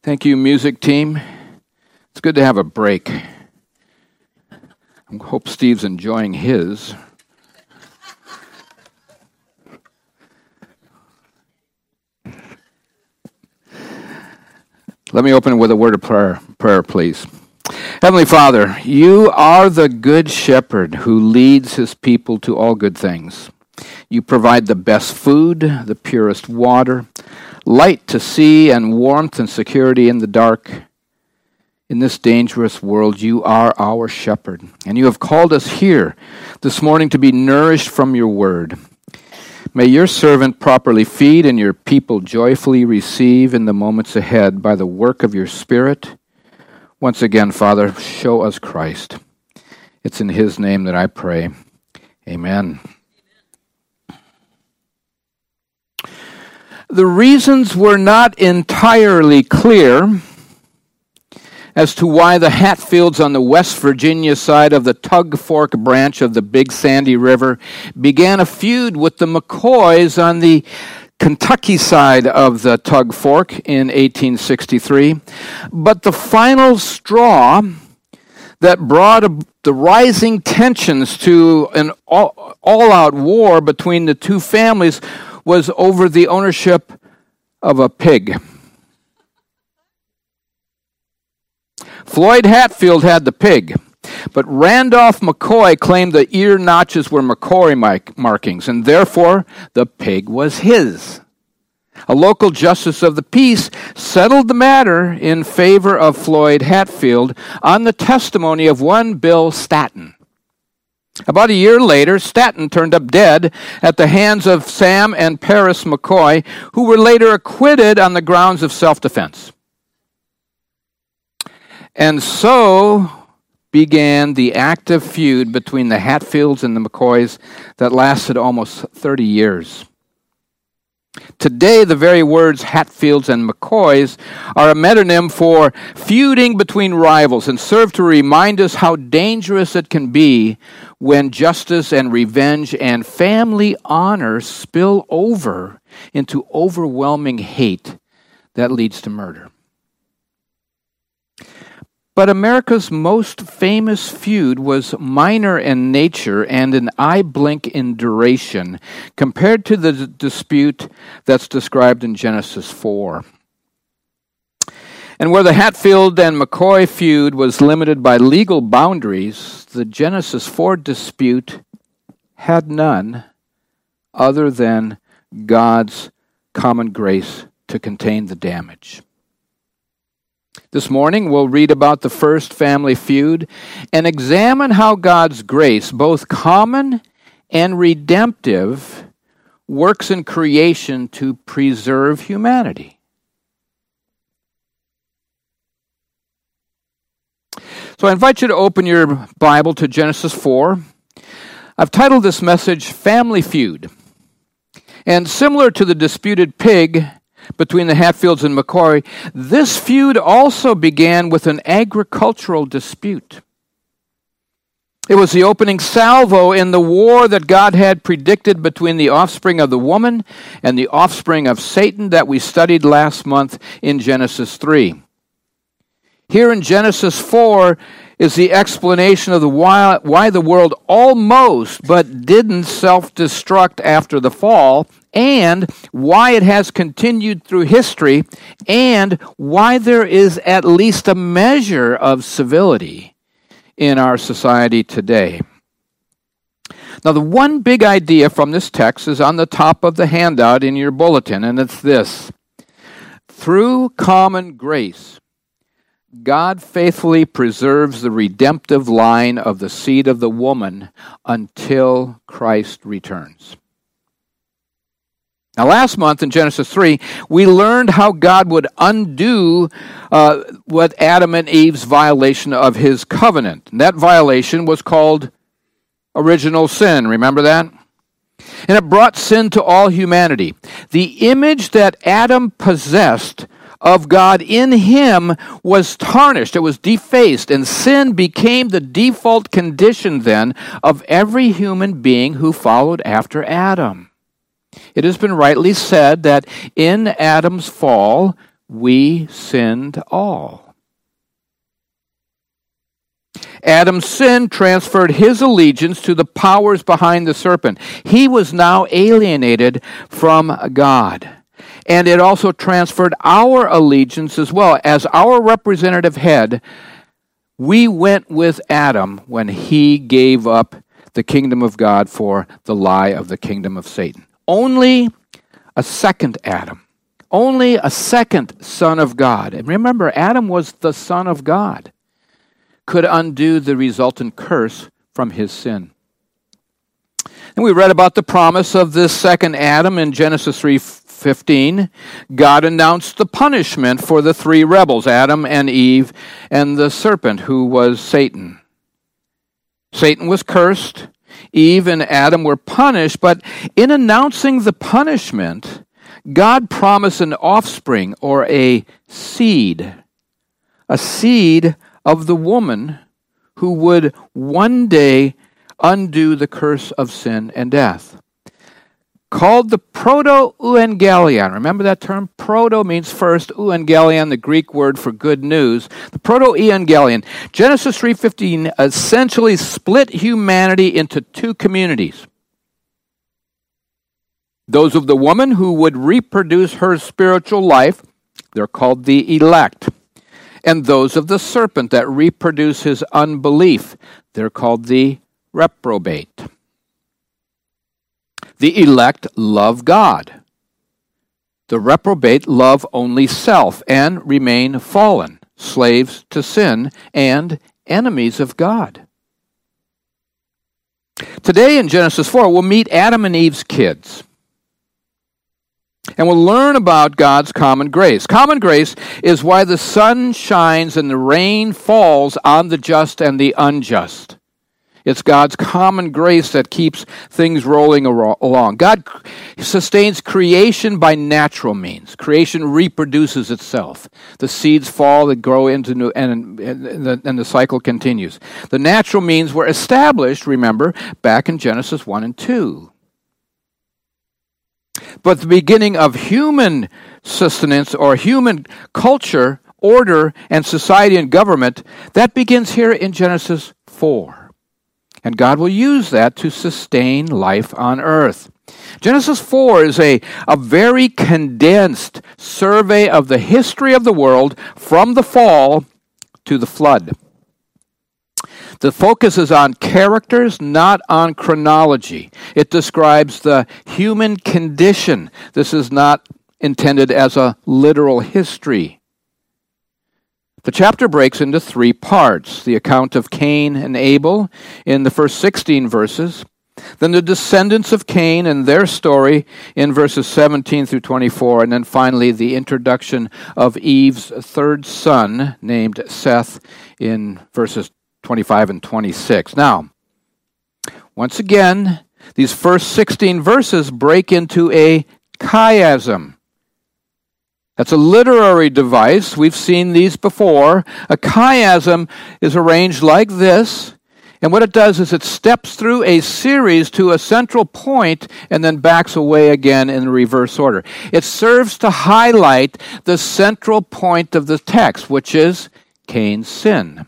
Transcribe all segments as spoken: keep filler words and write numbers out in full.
Thank you, music team. It's good to have a break. I hope Steve's enjoying his. Let me open with a word of prayer, prayer, please. Heavenly Father, you are the good shepherd who leads his people to all good things. You provide the best food, the purest water, light to see, and warmth and security in the dark. In this dangerous world, you are our shepherd, and you have called us here this morning to be nourished from your word. May your servant properly feed and your people joyfully receive in the moments ahead by the work of your Spirit. Once again, Father, show us Christ. It's in his name that I pray. Amen. The reasons were not entirely clear as to why the Hatfields on the West Virginia side of the Tug Fork branch of the Big Sandy River began a feud with the McCoys on the Kentucky side of the Tug Fork in eighteen sixty-three. But the final straw that brought a, the rising tensions to an all, all-out war between the two families was over the ownership of a pig. Floyd Hatfield had the pig, but Randolph McCoy claimed the ear notches were McCoy markings, and therefore the pig was his. A local justice of the peace settled the matter in favor of Floyd Hatfield on the testimony of one Bill Statton. About a year later, Statton turned up dead at the hands of Sam and Paris McCoy, who were later acquitted on the grounds of self-defense. And so began the active feud between the Hatfields and the McCoys that lasted almost thirty years. Today, the very words Hatfields and McCoys are a metonym for feuding between rivals and serve to remind us how dangerous it can be when justice and revenge and family honor spill over into overwhelming hate that leads to murder. But America's most famous feud was minor in nature and an eye blink in duration compared to the d- dispute that's described in Genesis four. And where the Hatfield and McCoy feud was limited by legal boundaries, the Genesis four dispute had none other than God's common grace to contain the damage. This morning, we'll read about the first family feud and examine how God's grace, both common and redemptive, works in creation to preserve humanity. So I invite you to open your Bible to Genesis four. I've titled this message, Family Feud. And similar to the disputed pig between the Hatfields and McCoy, this feud also began with an agricultural dispute. It was the opening salvo in the war that God had predicted between the offspring of the woman and the offspring of Satan that we studied last month in Genesis three. Here in Genesis four is the explanation of the why, why the world almost but didn't self-destruct after the fall, and why it has continued through history, and why there is at least a measure of civility in our society today. Now, the one big idea from this text is on the top of the handout in your bulletin, and it's this. Through common grace, God faithfully preserves the redemptive line of the seed of the woman until Christ returns. Now, last month in Genesis three, we learned how God would undo uh, what Adam and Eve's violation of his covenant. And that violation was called original sin. Remember that? And it brought sin to all humanity. The image that Adam possessed of God in him was tarnished. It was defaced, and sin became the default condition then of every human being who followed after Adam. It has been rightly said that in Adam's fall, we sinned all. Adam's sin transferred his allegiance to the powers behind the serpent. He was now alienated from God. And it also transferred our allegiance as well. As our representative head, we went with Adam when he gave up the kingdom of God for the lie of the kingdom of Satan. Only a second Adam, only a second Son of God. And remember, Adam was the Son of God, could undo the resultant curse from his sin. And we read about the promise of this second Adam in Genesis three fifteen. God announced the punishment for the three rebels, Adam and Eve and the serpent, who was Satan. Satan was cursed. Eve and Adam were punished, but in announcing the punishment, God promised an offspring or a seed, a seed of the woman who would one day undo the curse of sin and death. Called the proto-evangelion. Remember that term? Proto means first, evangelion, the Greek word for good news. The proto-evangelion. Genesis three fifteen essentially split humanity into two communities. Those of the woman who would reproduce her spiritual life, they're called the elect. And those of the serpent that reproduce his unbelief, they're called the reprobate. The elect love God. The reprobate love only self and remain fallen, slaves to sin, and enemies of God. Today in Genesis four, we'll meet Adam and Eve's kids. And we'll learn about God's common grace. Common grace is why the sun shines and the rain falls on the just and the unjust. It's God's common grace that keeps things rolling along. God sustains creation by natural means. Creation reproduces itself. The seeds fall that grow into new, and, and, the, and the cycle continues. The natural means were established, remember, back in Genesis one and two. But the beginning of human sustenance or human culture, order, and society and government, that begins here in Genesis four. And God will use that to sustain life on earth. Genesis four is a, a very condensed survey of the history of the world from the fall to the flood. The focus is on characters, not on chronology. It describes the human condition. This is not intended as a literal history. The chapter breaks into three parts. The account of Cain and Abel in the first sixteen verses. Then the descendants of Cain and their story in verses seventeen through twenty-four. And then finally the introduction of Eve's third son named Seth in verses twenty-five and twenty-six. Now, once again, these first sixteen verses break into a chiasm. That's a literary device. We've seen these before. A chiasm is arranged like this, and what it does is it steps through a series to a central point and then backs away again in reverse order. It serves to highlight the central point of the text, which is Cain's sin.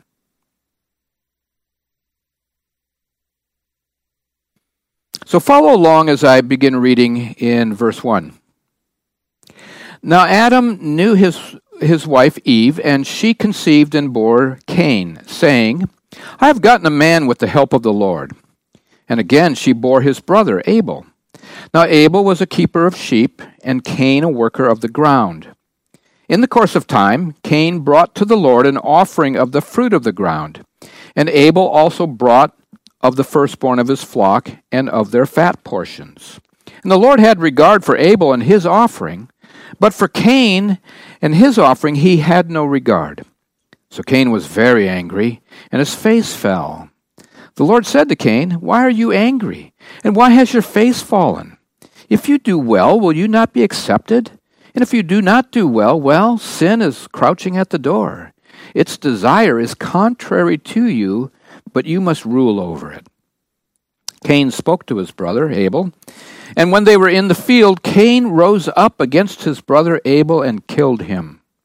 So follow along as I begin reading in verse one. Now Adam knew his, his wife Eve, and she conceived and bore Cain, saying, I have gotten a man with the help of the Lord. And again she bore his brother Abel. Now Abel was a keeper of sheep, and Cain a worker of the ground. In the course of time, Cain brought to the Lord an offering of the fruit of the ground. And Abel also brought of the firstborn of his flock and of their fat portions. And the Lord had regard for Abel and his offering, but for Cain and his offering he had no regard. So Cain was very angry, and his face fell. The Lord said to Cain, Why are you angry? And why has your face fallen? If you do well, will you not be accepted? And if you do not do well, well, sin is crouching at the door. Its desire is contrary to you, but you must rule over it. Cain spoke to his brother Abel, and when they were in the field, Cain rose up against his brother Abel and killed him.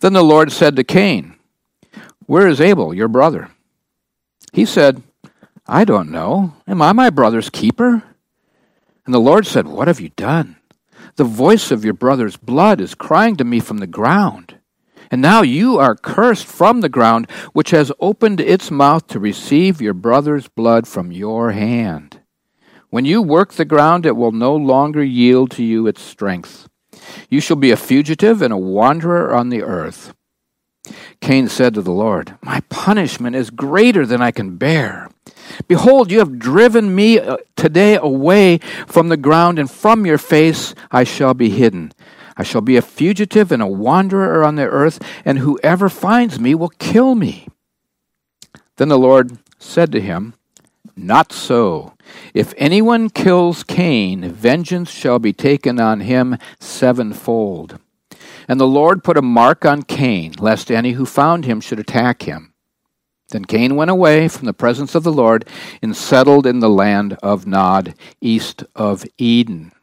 Then the Lord said to Cain, "Where is Abel, your brother?" He said, "I don't know. Am I my brother's keeper?" And the Lord said, "What have you done? The voice of your brother's blood is crying to me from the ground. And now you are cursed from the ground, which has opened its mouth to receive your brother's blood from your hand. When you work the ground, it will no longer yield to you its strength. You shall be a fugitive and a wanderer on the earth." Cain said to the Lord, "My punishment is greater than I can bear. Behold, you have driven me today away from the ground, and from your face I shall be hidden. I shall be a fugitive and a wanderer on the earth, and whoever finds me will kill me." Then the Lord said to him, "Not so. If anyone kills Cain, vengeance shall be taken on him sevenfold." And the Lord put a mark on Cain, lest any who found him should attack him. Then Cain went away from the presence of the Lord and settled in the land of Nod, east of Eden.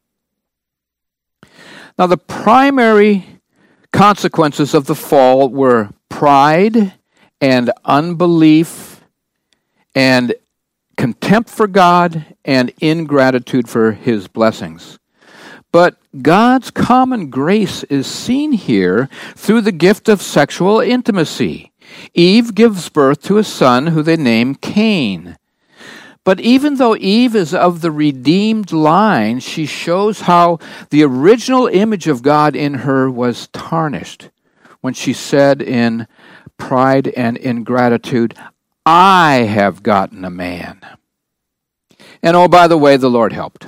Now, the primary consequences of the fall were pride and unbelief and contempt for God and ingratitude for his blessings. But God's common grace is seen here through the gift of sexual intimacy. Eve gives birth to a son who they name Cain. But even though Eve is of the redeemed line, she shows how the original image of God in her was tarnished when she said in pride and ingratitude, "I have gotten a man." And oh, by the way, the Lord helped.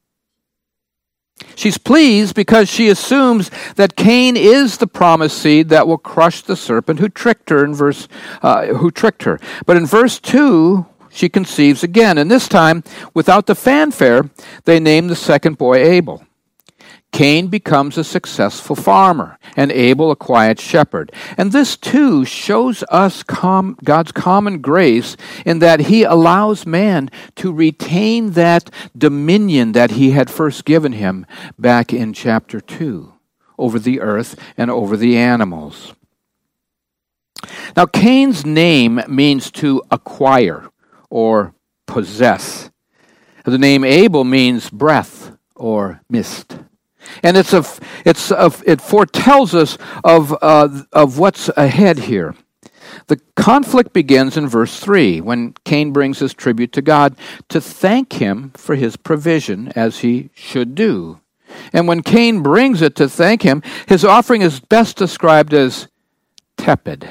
She's pleased because she assumes that Cain is the promised seed that will crush the serpent who tricked her in verse uh, who tricked her. But in verse two, she conceives again, and this time, without the fanfare, they name the second boy Abel. Cain becomes a successful farmer, and Abel a quiet shepherd. And this, too, shows us com- God's common grace in that he allows man to retain that dominion that he had first given him back in chapter two, over the earth and over the animals. Now, Cain's name means to acquire or possess. The name Abel means breath or mist. And it's a, it's a, it foretells us of, uh, of what's ahead here. The conflict begins in verse three, when Cain brings his tribute to God to thank him for his provision, as he should do. And when Cain brings it to thank him, his offering is best described as tepid.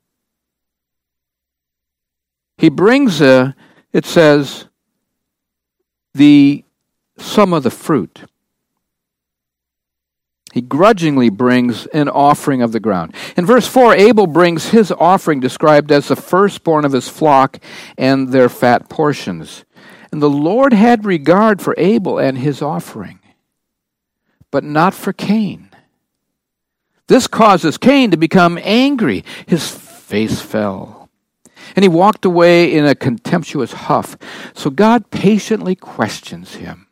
He brings, a, it says, the some of the fruit. He grudgingly brings an offering of the ground. In verse four, Abel brings his offering described as the firstborn of his flock and their fat portions. And the Lord had regard for Abel and his offering, but not for Cain. This causes Cain to become angry. His face fell, and he walked away in a contemptuous huff. So God patiently questions him.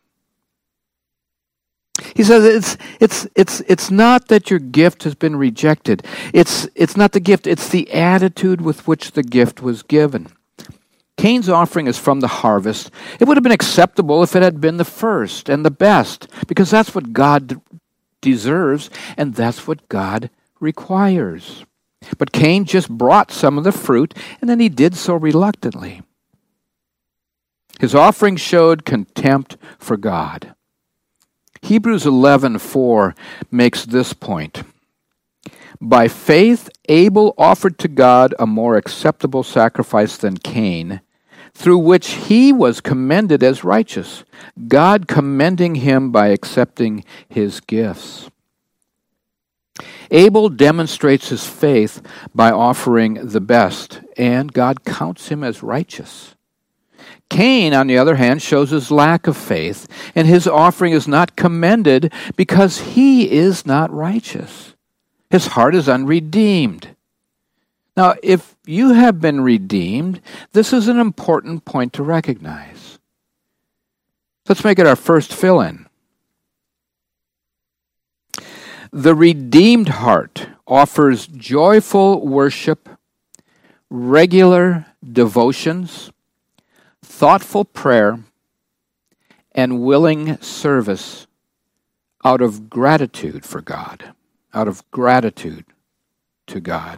He says it's it's it's it's not that your gift has been rejected. It's it's not the gift, it's the attitude with which the gift was given. Cain's offering is from the harvest. It would have been acceptable if it had been the first and the best, because that's what God deserves and that's what God requires. But Cain just brought some of the fruit, and then he did so reluctantly. His offering showed contempt for God. Hebrews eleven four makes this point. By faith, Abel offered to God a more acceptable sacrifice than Cain, through which he was commended as righteous, God commending him by accepting his gifts. Abel demonstrates his faith by offering the best, and God counts him as righteous. Cain, on the other hand, shows his lack of faith, and his offering is not commended because he is not righteous. His heart is unredeemed. Now, if you have been redeemed, this is an important point to recognize. Let's make it our first fill-in. The redeemed heart offers joyful worship, regular devotions, thoughtful prayer, and willing service out of gratitude for God, out of gratitude to God.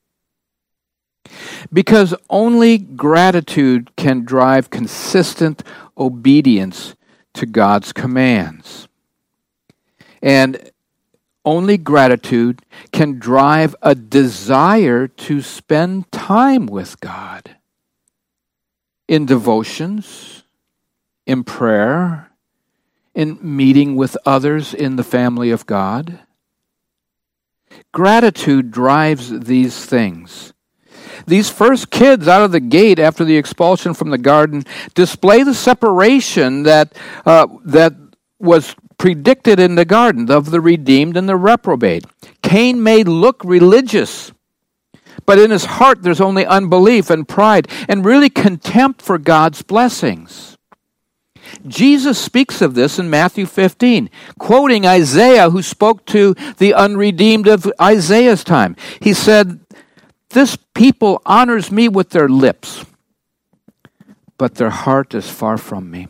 Because only gratitude can drive consistent obedience to God's commands. And only gratitude can drive a desire to spend time with God in devotions, in prayer, in meeting with others in the family of God. Gratitude drives these things. These first kids out of the gate after the expulsion from the garden display the separation that uh, that was predicted in the garden of the redeemed and the reprobate. Cain may look religious, but in his heart there's only unbelief and pride and really contempt for God's blessings. Jesus speaks of this in Matthew fifteen, quoting Isaiah, who spoke to the unredeemed of Isaiah's time. He said, "This people honors me with their lips, but their heart is far from me."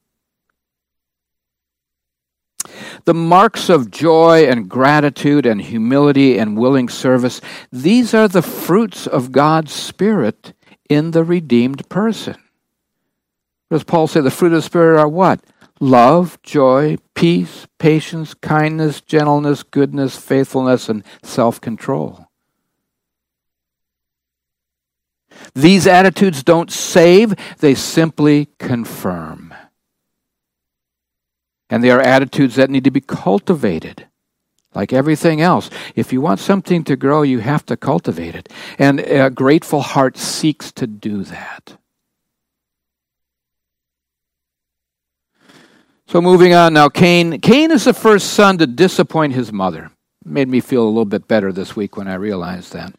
The marks of joy and gratitude and humility and willing service, these are the fruits of God's Spirit in the redeemed person. What does Paul say? The fruit of the Spirit are what? Love, joy, peace, patience, kindness, gentleness, goodness, faithfulness, and self-control. These attitudes don't save, they simply confirm. And they are attitudes that need to be cultivated. Like everything else, if you want something to grow, you have to cultivate it. And a grateful heart seeks to do that. So moving on now, Cain. Cain is the first son to disappoint his mother. It made me feel a little bit better this week when I realized that.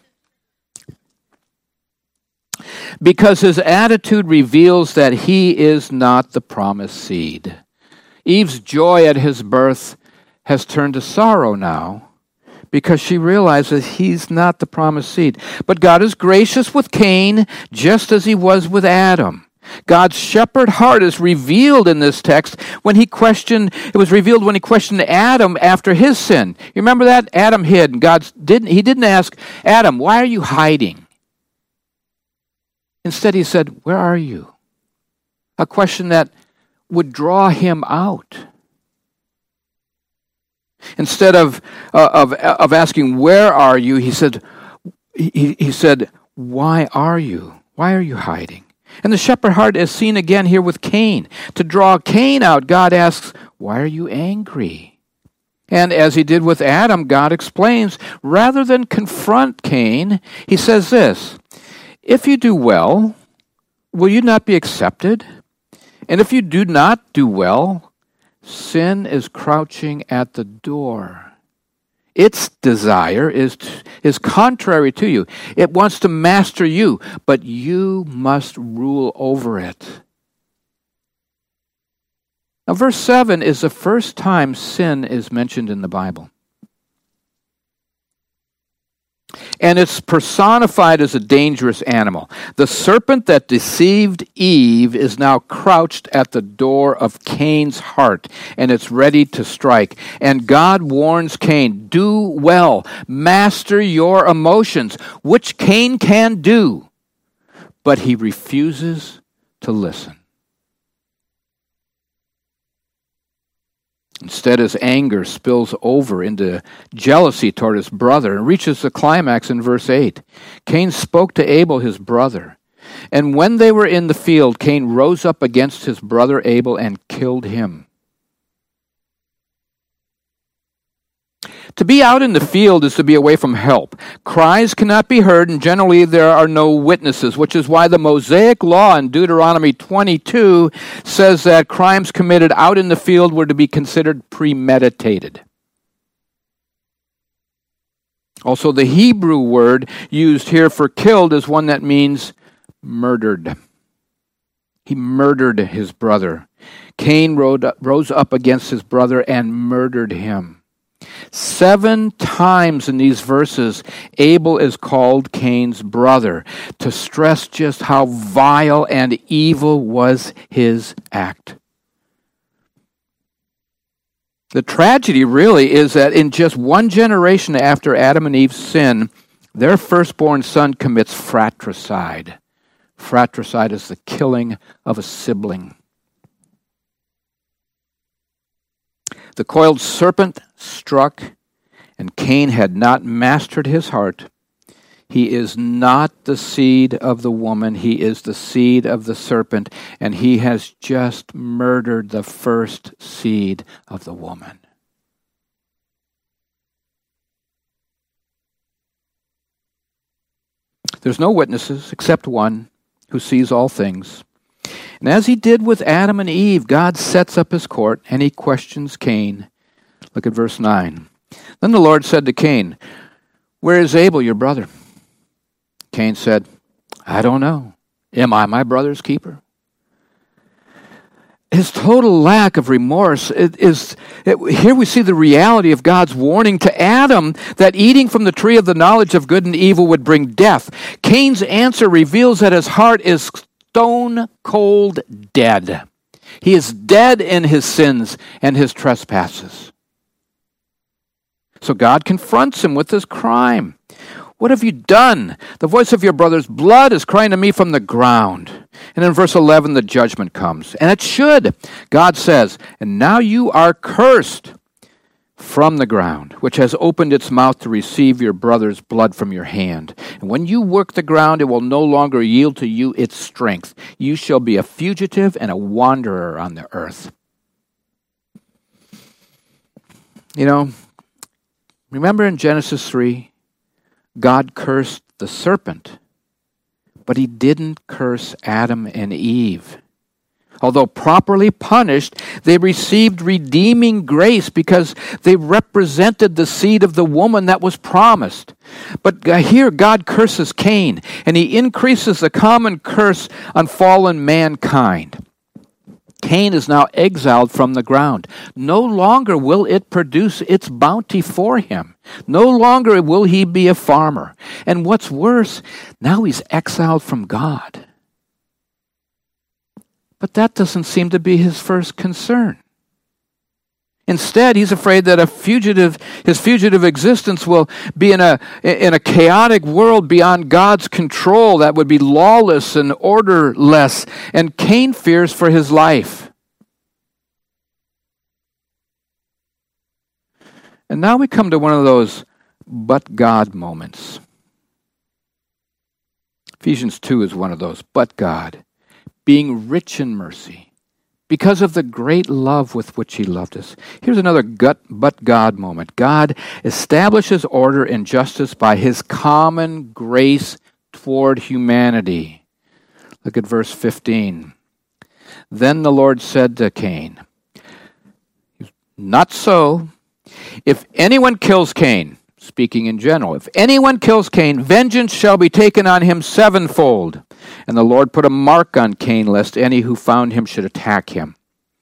Because his attitude reveals that he is not the promised seed. Eve's joy at his birth has turned to sorrow now because she realizes he's not the promised seed. But God is gracious with Cain just as he was with Adam. God's shepherd heart is revealed in this text when he questioned, it was revealed when he questioned Adam after his sin. You remember that? Adam hid, and God didn't, he didn't ask, Adam, why are you hiding? Instead, he said, where are you? A question that would draw him out. Instead of, uh, of, of asking, where are you? He said, he, he said, why are you? Why are you hiding? And the shepherd heart is seen again here with Cain. To draw Cain out, God asks, why are you angry? And as he did with Adam, God explains, rather than confront Cain, he says this, if you do well, will you not be accepted? And if you do not do well, sin is crouching at the door. Its desire is, is contrary to you. It wants to master you, but you must rule over it. Now, verse seven is the first time sin is mentioned in the Bible. And it's personified as a dangerous animal. The serpent that deceived Eve is now crouched at the door of Cain's heart, and it's ready to strike. And God warns Cain, do well, master your emotions, which Cain can do. But he refuses to listen. Instead, his anger spills over into jealousy toward his brother and reaches the climax in verse eight. Cain spoke to Abel, his brother. And when they were in the field, Cain rose up against his brother Abel and killed him. To be out in the field is to be away from help. Cries cannot be heard, and generally there are no witnesses, which is why the Mosaic law in Deuteronomy twenty-two says that crimes committed out in the field were to be considered premeditated. Also, the Hebrew word used here for killed is one that means murdered. He murdered his brother. Cain rose up against his brother and murdered him. Seven times in these verses, Abel is called Cain's brother to stress just how vile and evil was his act. The tragedy really is that in just one generation after Adam and Eve's sin, their firstborn son commits fratricide. Fratricide is the killing of a sibling. The coiled serpent struck, and Cain had not mastered his heart. He is not the seed of the woman. He is the seed of the serpent, and he has just murdered the first seed of the woman. There's no witnesses except one who sees all things. And as he did with Adam and Eve, God sets up his court and he questions Cain. Look at verse nine. Then the Lord said to Cain, "Where is Abel, your brother?" Cain said, "I don't know. Am I my brother's keeper?" His total lack of remorse is, it, here we see the reality of God's warning to Adam that eating from the tree of the knowledge of good and evil would bring death. Cain's answer reveals that his heart is stone cold dead. He is dead in his sins and his trespasses. So God confronts him with his crime. "What have you done? The voice of your brother's blood is crying to me from the ground." And in verse eleven, the judgment comes. And it should. God says, "And now you are cursed from the ground, which has opened its mouth to receive your brother's blood from your hand. And when you work the ground, it will no longer yield to you its strength. You shall be a fugitive and a wanderer on the earth." You know, remember in Genesis three, God cursed the serpent, but he didn't curse Adam and Eve. Although properly punished, they received redeeming grace because they represented the seed of the woman that was promised. But here God curses Cain, and he increases the common curse on fallen mankind. Cain is now exiled from the ground. No longer will it produce its bounty for him. No longer will he be a farmer. And what's worse, now he's exiled from God. But that doesn't seem to be his first concern. Instead, he's afraid that a fugitive, his fugitive existence will be in a, in a chaotic world beyond God's control that would be lawless and orderless, and Cain fears for his life. And now we come to one of those but God moments. Ephesians two is one of those, but God, being rich in mercy, because of the great love with which he loved us. Here's another gut, but God moment. God establishes order and justice by his common grace toward humanity. Look at verse fifteen. Then the Lord said to Cain, "Not so. If anyone kills Cain," speaking in general, "if anyone kills Cain, vengeance shall be taken on him sevenfold." And the Lord put a mark on Cain, lest any who found him should attack him.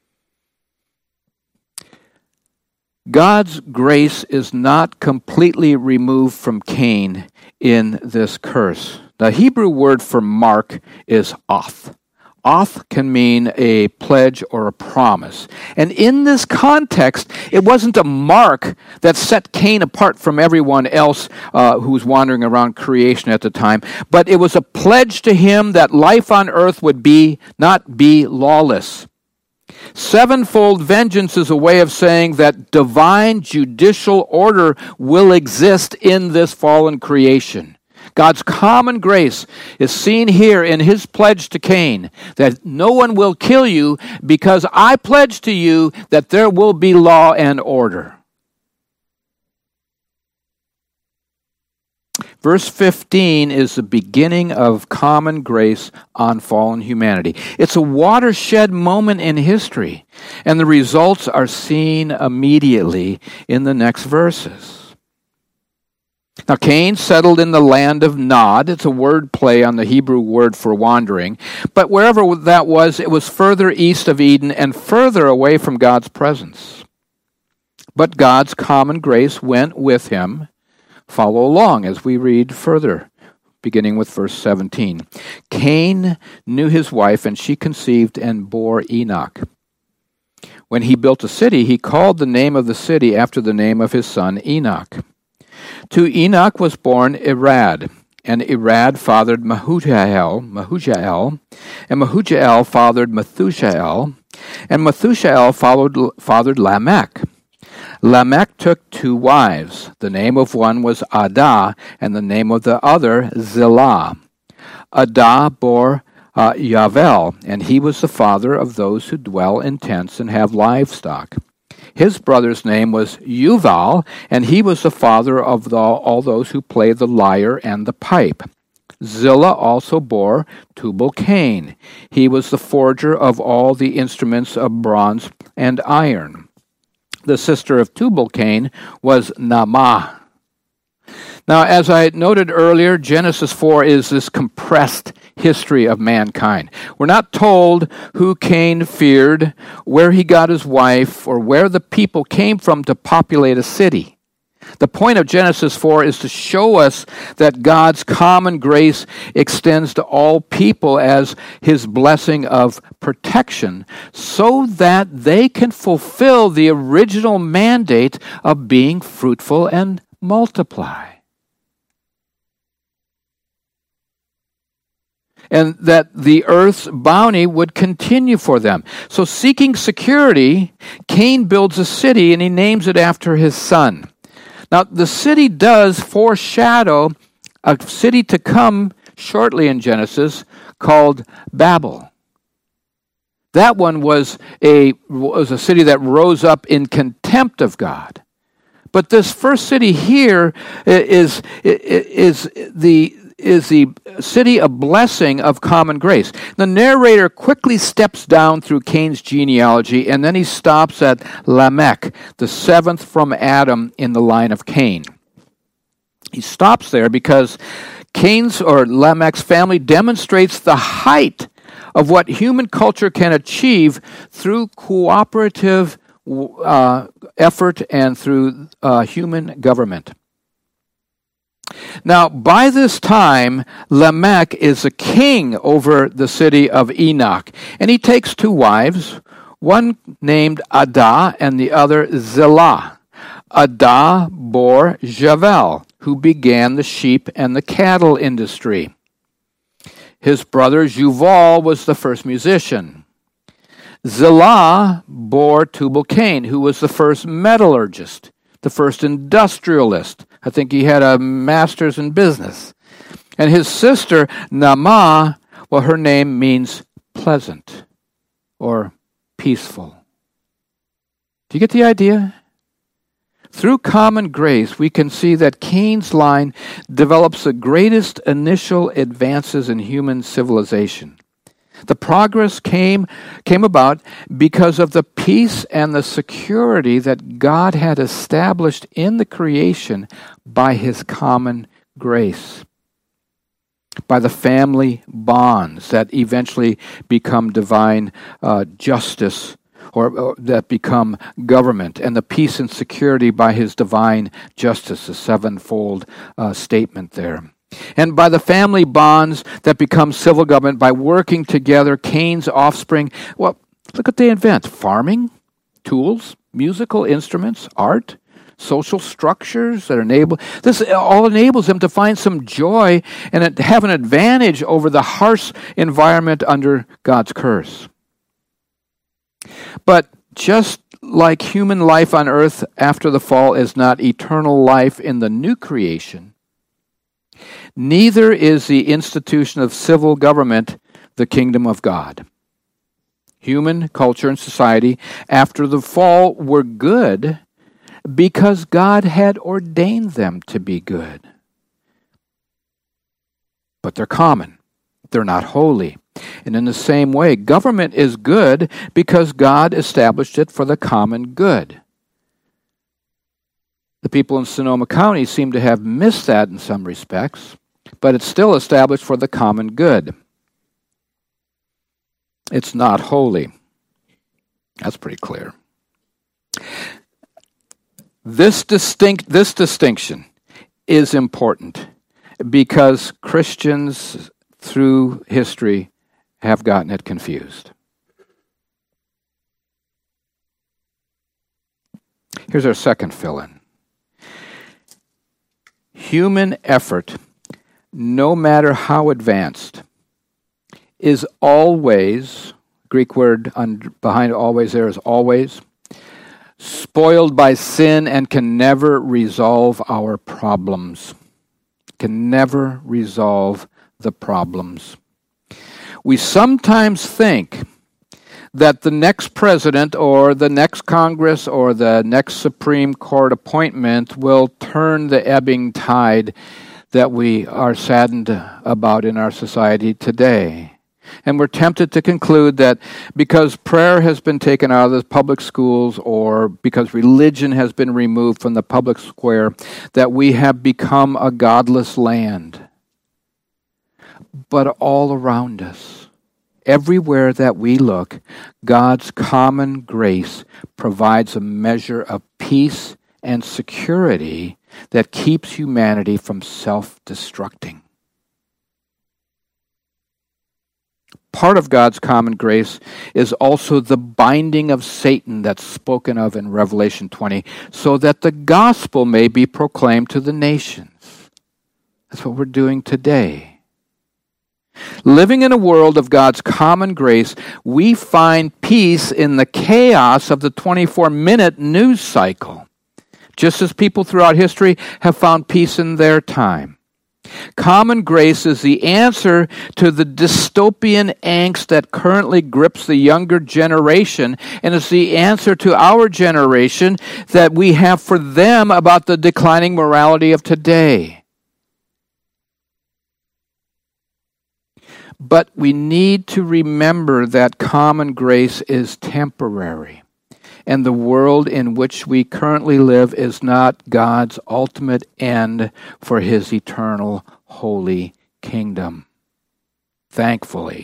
God's grace is not completely removed from Cain in this curse. The Hebrew word for mark is oth. Oth can mean a pledge or a promise. And in this context, it wasn't a mark that set Cain apart from everyone else uh, who was wandering around creation at the time, but it was a pledge to him that life on earth would be not be lawless. Sevenfold vengeance is a way of saying that divine judicial order will exist in this fallen creation. God's common grace is seen here in his pledge to Cain, that no one will kill you because I pledge to you that there will be law and order. Verse fifteen is the beginning of common grace on fallen humanity. It's a watershed moment in history, and the results are seen immediately in the next verses. Now, Cain settled in the land of Nod. It's a word play on the Hebrew word for wandering. But wherever that was, it was further east of Eden and further away from God's presence. But God's common grace went with him. Follow along as we read further, beginning with verse seventeen. Cain knew his wife, and she conceived and bore Enoch. When he built a city, he called the name of the city after the name of his son Enoch. To Enoch was born Irad, and Irad fathered Mehujael, Mehujael, and Mehujael fathered Methusael, and Methusael followed, fathered Lamech. Lamech took two wives. The name of one was Adah, and the name of the other Zillah. Adah bore uh, Yavel, and he was the father of those who dwell in tents and have livestock. His brother's name was Yuval, and he was the father of the, all those who play the lyre and the pipe. Zillah also bore Tubal-Cain. He was the forger of all the instruments of bronze and iron. The sister of Tubal-Cain was Naamah. Now, as I noted earlier, Genesis four is this compressed history of mankind. We're not told who Cain feared, where he got his wife, or where the people came from to populate a city. The point of Genesis four is to show us that God's common grace extends to all people as his blessing of protection, so that they can fulfill the original mandate of being fruitful and multiply. And that the earth's bounty would continue for them. So seeking security, Cain builds a city and he names it after his son. Now, the city does foreshadow a city to come shortly in Genesis called Babel. That one was a, was a city that rose up in contempt of God. But this first city here is, is, the, is the city of blessing of common grace. The narrator quickly steps down through Cain's genealogy, and then he stops at Lamech, the seventh from Adam in the line of Cain. He stops there because Cain's or Lamech's family demonstrates the height of what human culture can achieve through cooperative uh, effort and through uh, human government. Now, by this time, Lamech is a king over the city of Enoch, and he takes two wives, one named Adah and the other Zillah. Adah bore Javel, who began the sheep and the cattle industry. His brother Juval was the first musician. Zillah bore Tubal-Cain, who was the first metallurgist, the first industrialist. I think he had a master's in business. And his sister, Naamah, well, her name means pleasant or peaceful. Do you get the idea? Through common grace, we can see that Cain's line develops the greatest initial advances in human civilization. The progress came, came about because of the peace and the security that God had established in the creation by his common grace, by the family bonds that eventually become divine uh, justice or, or that become government, and the peace and security by his divine justice, the sevenfold uh, statement there. And by the family bonds that become civil government, by working together, Cain's offspring, well, look what they invent. Farming, tools, musical instruments, art, social structures that enable, this all enables them to find some joy and have an advantage over the harsh environment under God's curse. But just like human life on earth after the fall is not eternal life in the new creation, neither is the institution of civil government the kingdom of God. Human culture and society after the fall were good because God had ordained them to be good. But they're common. They're not holy. And in the same way, government is good because God established it for the common good. The people in Sonoma County seem to have missed that in some respects, but it's still established for the common good. It's not holy. That's pretty clear. This distinct this distinction is important because Christians through history have gotten it confused. Here's our second fill-in. Human effort, no matter how advanced, is always, Greek word un- behind always there is always, spoiled by sin and can never resolve our problems. Can never resolve the problems. We sometimes think that the next president or the next Congress or the next Supreme Court appointment will turn the ebbing tide that we are saddened about in our society today. And we're tempted to conclude that because prayer has been taken out of the public schools or because religion has been removed from the public square, that we have become a godless land. But all around us, everywhere that we look, God's common grace provides a measure of peace and security that keeps humanity from self-destructing. Part of God's common grace is also the binding of Satan that's spoken of in Revelation twenty, so that the gospel may be proclaimed to the nations. That's what we're doing today. Living in a world of God's common grace, we find peace in the chaos of the twenty-four minute news cycle, just as people throughout history have found peace in their time. Common grace is the answer to the dystopian angst that currently grips the younger generation, and it's the answer to our generation that we have for them about the declining morality of today. But we need to remember that common grace is temporary, and the world in which we currently live is not God's ultimate end for his eternal holy kingdom. Thankfully.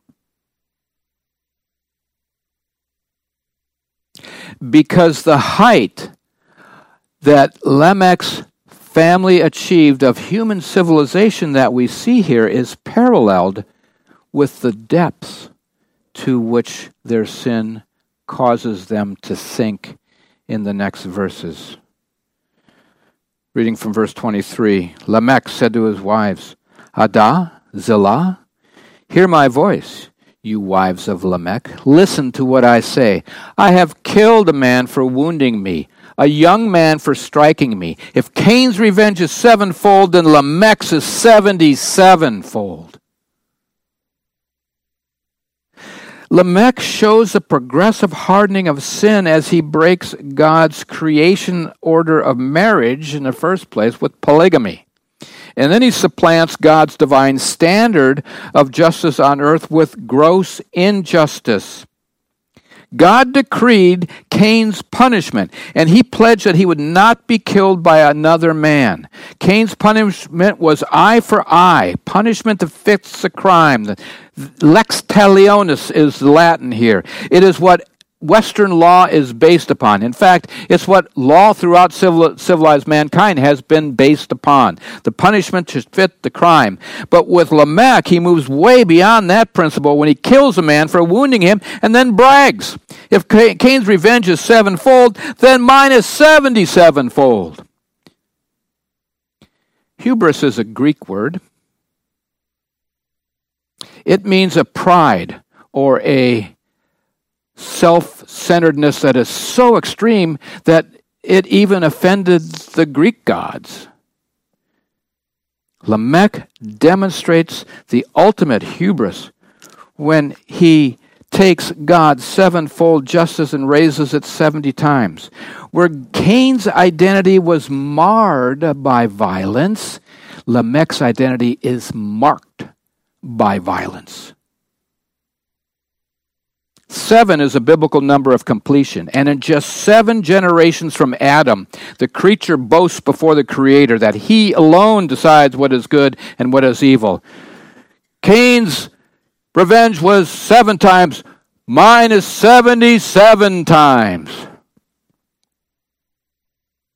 Because the height that Lamech's family achieved of human civilization that we see here is paralleled with the depths to which their sin causes them to sink in the next verses. Reading from verse twenty-three, Lamech said to his wives, Adah, Zillah, hear my voice, you wives of Lamech. Listen to what I say. I have killed a man for wounding me, a young man for striking me. If Cain's revenge is sevenfold, then Lamech's is seventy-sevenfold. Lamech shows a progressive hardening of sin as he breaks God's creation order of marriage in the first place with polygamy. And then he supplants God's divine standard of justice on earth with gross injustice. God decreed Cain's punishment, and he pledged that he would not be killed by another man. Cain's punishment was eye for eye, punishment that fits the crime. The lex talionis is Latin here. It is what Western law is based upon. In fact, it's what law throughout civil, civilized mankind has been based upon. The punishment should fit the crime. But with Lamech, he moves way beyond that principle when he kills a man for wounding him and then brags. If Cain's revenge is sevenfold, then mine is seventy-sevenfold. Hubris is a Greek word. It means a pride or a self-centeredness that is so extreme that it even offended the Greek gods. Lamech demonstrates the ultimate hubris when he takes God's sevenfold justice and raises it seventy times. Where Cain's identity was marred by violence, Lamech's identity is marked by violence. Seven is a biblical number of completion, and in just seven generations from Adam, the creature boasts before the Creator that he alone decides what is good and what is evil. Cain's revenge was seven times, mine is seventy-seven times.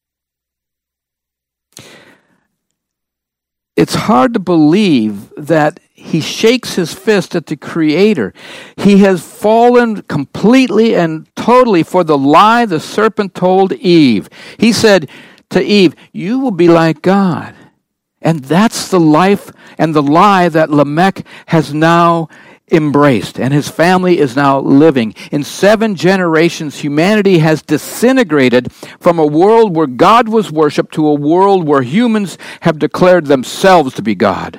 it's hard to believe that he shakes his fist at the Creator. He has fallen completely and totally for the lie the serpent told Eve. He said to Eve, "You will be like God." And that's the life and the lie that Lamech has now embraced, and his family is now living. In seven generations, humanity has disintegrated from a world where God was worshipped to a world where humans have declared themselves to be God.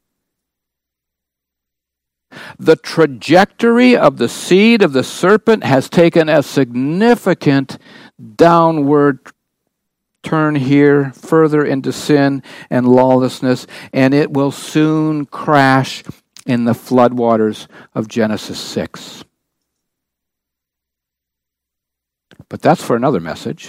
The trajectory of the seed of the serpent has taken a significant downward turn here, further into sin and lawlessness, and it will soon crash in the floodwaters of Genesis six. But that's for another message.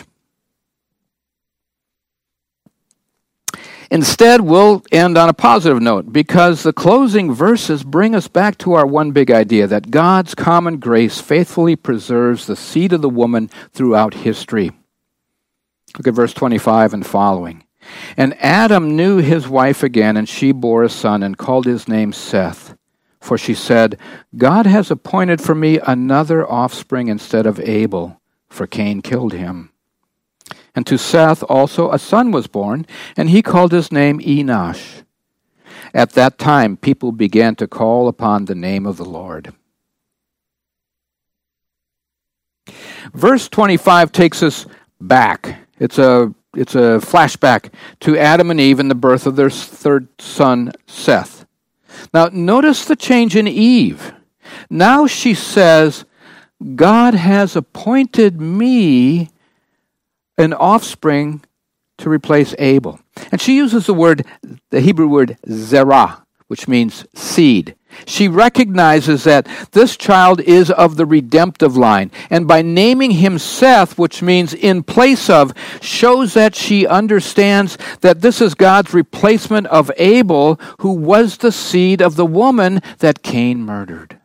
Instead, we'll end on a positive note, because the closing verses bring us back to our one big idea, that God's common grace faithfully preserves the seed of the woman throughout history. Look at verse twenty-five and following. And Adam knew his wife again, and she bore a son, and called his name Seth. For she said, God has appointed for me another offspring instead of Abel, for Cain killed him. And to Seth also a son was born, and he called his name Enosh. At that time people began to call upon the name of the Lord. Verse twenty-five takes us back. It's a It's a flashback to Adam and Eve and the birth of their third son, Seth. Now, notice the change in Eve. Now she says, God has appointed me an offspring to replace Abel. And she uses the word, the Hebrew word, zerah, which means seed. She recognizes that this child is of the redemptive line, and by naming him Seth, which means in place of, shows that she understands that this is God's replacement of Abel, who was the seed of the woman that Cain murdered.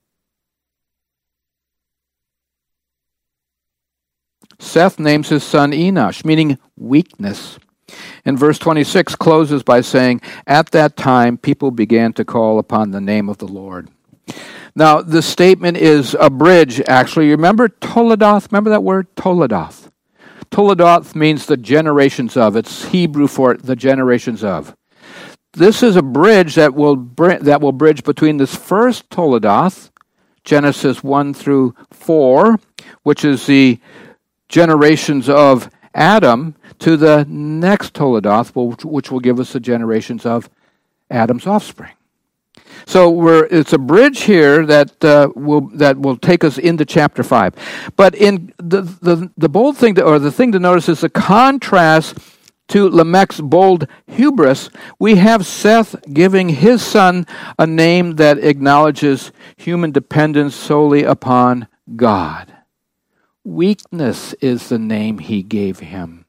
Seth names his son Enosh, meaning weakness. And verse twenty-six closes by saying, at that time people began to call upon the name of the Lord. Now, this statement is a bridge, actually. You remember Toledoth? Remember that word? Toledoth. Toledoth means the generations of. It's Hebrew for the generations of. This is a bridge that will br- that will bridge between this first Toledoth, Genesis one through four, which is the generations of Adam, to the next Toledoth, which will give us the generations of Adam's offspring. So we're, it's a bridge here that uh, will that will take us into chapter five. But in the, the the bold thing, to, or the thing to notice, is the contrast to Lamech's bold hubris. We have Seth giving his son a name that acknowledges human dependence solely upon God. Weakness is the name he gave him.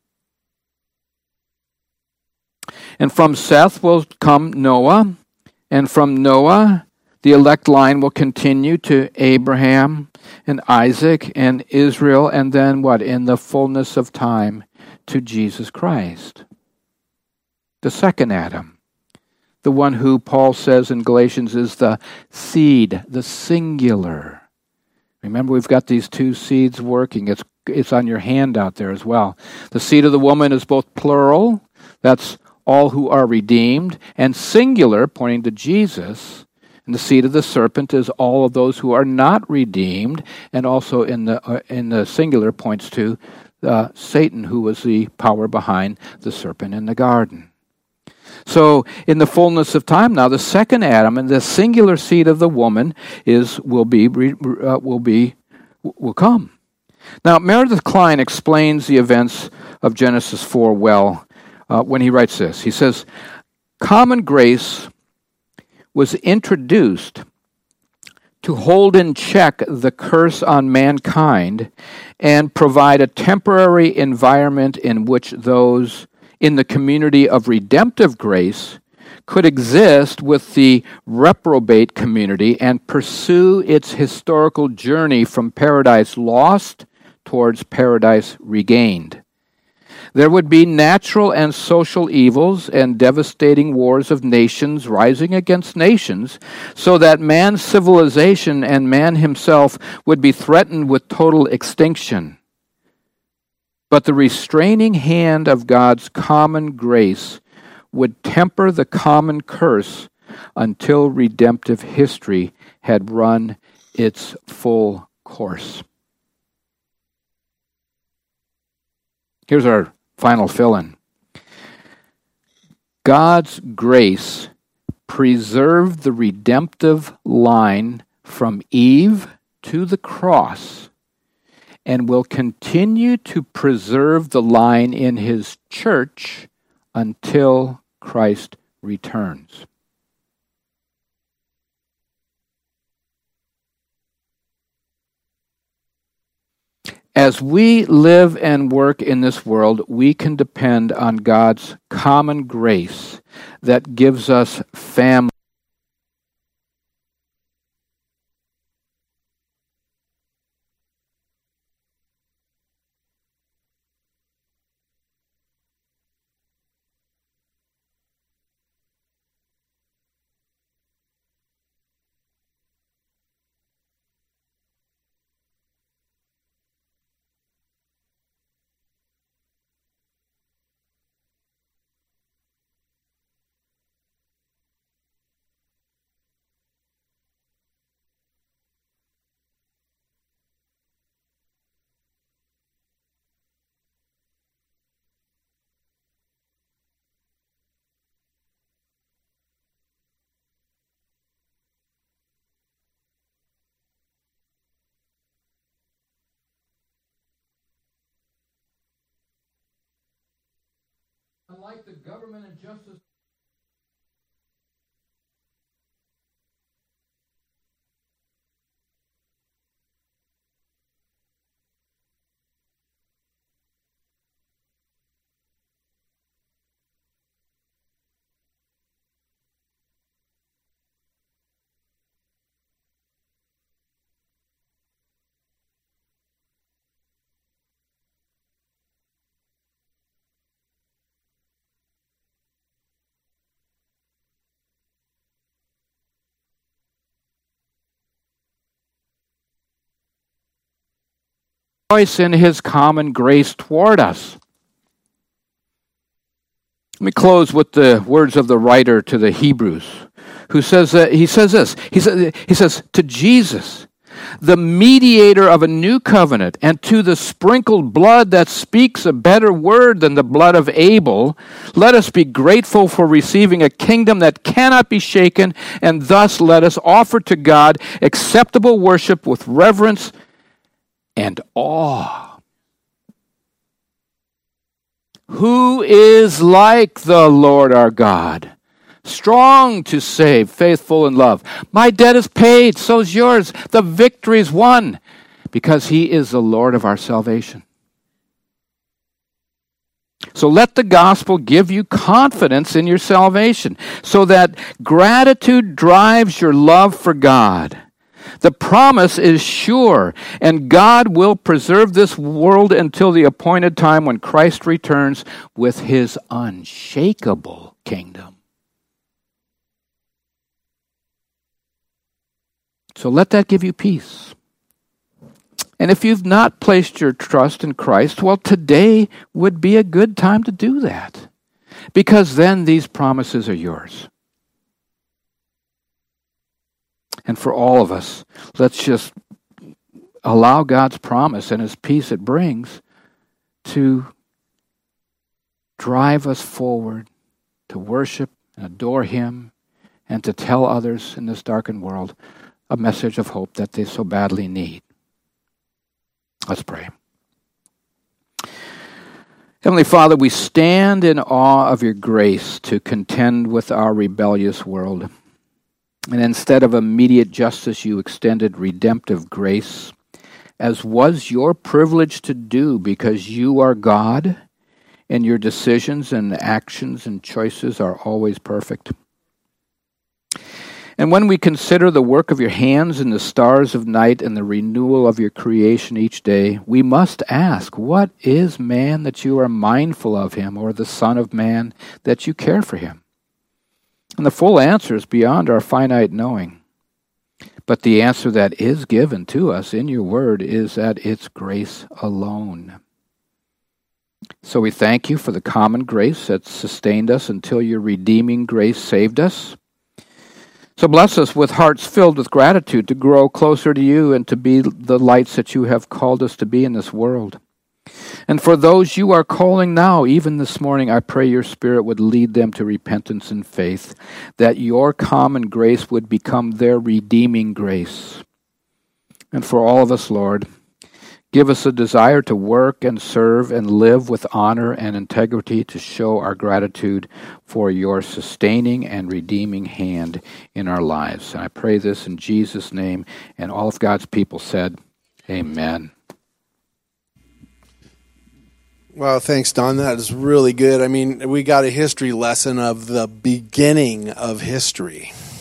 And from Seth will come Noah, and from Noah the elect line will continue to Abraham and Isaac and Israel, and then what? In the fullness of time to Jesus Christ, the second Adam, the one who Paul says in Galatians is the seed, the singular. Remember, we've got these two seeds working. It's it's on your handout there as well. The seed of the woman is both plural, that's all who are redeemed, and singular, pointing to Jesus. And the seed of the serpent is all of those who are not redeemed, and also in the uh, in the singular points to uh, Satan, who was the power behind the serpent in the garden. So, in the fullness of time now, the second Adam and the singular seed of the woman is will be uh, will be will come. Now, Meredith Kline explains the events of Genesis four well uh, when he writes this. He says, "Common grace was introduced to hold in check the curse on mankind and provide a temporary environment in which those in the community of redemptive grace could exist with the reprobate community and pursue its historical journey from paradise lost towards paradise regained." There would be natural and social evils and devastating wars of nations rising against nations, so that man's civilization and man himself would be threatened with total extinction. But the restraining hand of God's common grace would temper the common curse until redemptive history had run its full course. Here's our final fill-in. God's grace preserved the redemptive line from Eve to the cross and will continue to preserve the line in his church until Christ returns. As we live and work in this world, we can depend on God's common grace that gives us family. Unlike the government and justice. In his common grace toward us. Let me close with the words of the writer to the Hebrews, who says that he says this. He says, he says to Jesus, the mediator of a new covenant, and to the sprinkled blood that speaks a better word than the blood of Abel, let us be grateful for receiving a kingdom that cannot be shaken, and thus let us offer to God acceptable worship with reverence and awe. Who is like the Lord our God, strong to save, faithful in love? My debt is paid, so is yours. The victory is won, because he is the Lord of our salvation. So let the gospel give you confidence in your salvation, so that gratitude drives your love for God. The promise is sure, and God will preserve this world until the appointed time when Christ returns with his unshakable kingdom. So let that give you peace. And if you've not placed your trust in Christ, well, today would be a good time to do that, because then these promises are yours. And for all of us, let's just allow God's promise and his peace it brings to drive us forward to worship and adore him and to tell others in this darkened world a message of hope that they so badly need. Let's pray. Heavenly Father, we stand in awe of your grace to contend with our rebellious world. And instead of immediate justice, you extended redemptive grace, as was your privilege to do, because you are God, and your decisions and actions and choices are always perfect. And when we consider the work of your hands and the stars of night and the renewal of your creation each day, we must ask, what is man that you are mindful of him, or the son of man that you care for him? And the full answer is beyond our finite knowing. But the answer that is given to us in your word is that it's grace alone. So we thank you for the common grace that sustained us until your redeeming grace saved us. So bless us with hearts filled with gratitude to grow closer to you and to be the lights that you have called us to be in this world. And for those you are calling now, even this morning, I pray your Spirit would lead them to repentance and faith, that your common grace would become their redeeming grace. And for all of us, Lord, give us a desire to work and serve and live with honor and integrity to show our gratitude for your sustaining and redeeming hand in our lives. And I pray this in Jesus' name, and all of God's people said, amen. Well, thanks, Don. That is really good. I mean, we got a history lesson of the beginning of history.